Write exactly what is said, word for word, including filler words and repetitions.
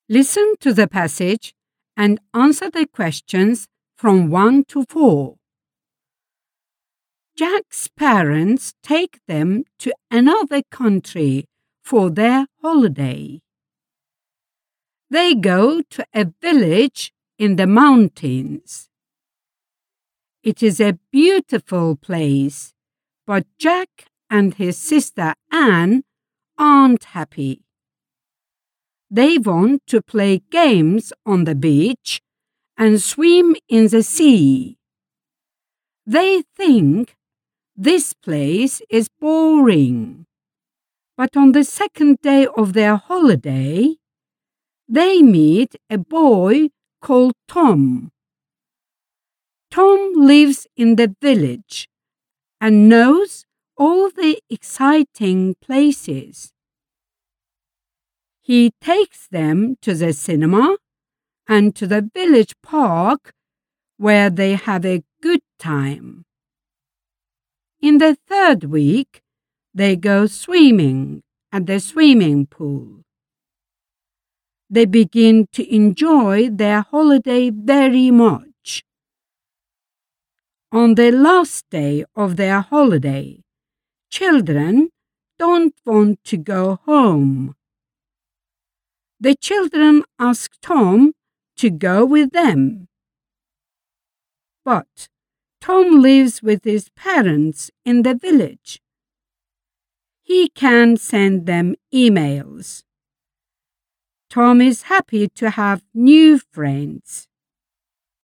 Listen to the passage and answer the questions from one to four. Jack's parents take them to another country for their holiday. They go to a village in the mountains. It is a beautiful place, but Jack and his sister Anne aren't happy. They want to play games on the beach and swim in the sea. They think this place is boring. But on the second day of their holiday, they meet a boy called Tom. Tom lives in the village and knows all the exciting places. He takes them to the cinema and to the village park where they have a good time. In the third week, they go swimming at the swimming pool. They begin to enjoy their holiday very much. On the last day of their holiday, children don't want to go home. The children ask Tom to go with them. But Tom lives with his parents in the village. He can send them emails. Tom is happy to have new friends.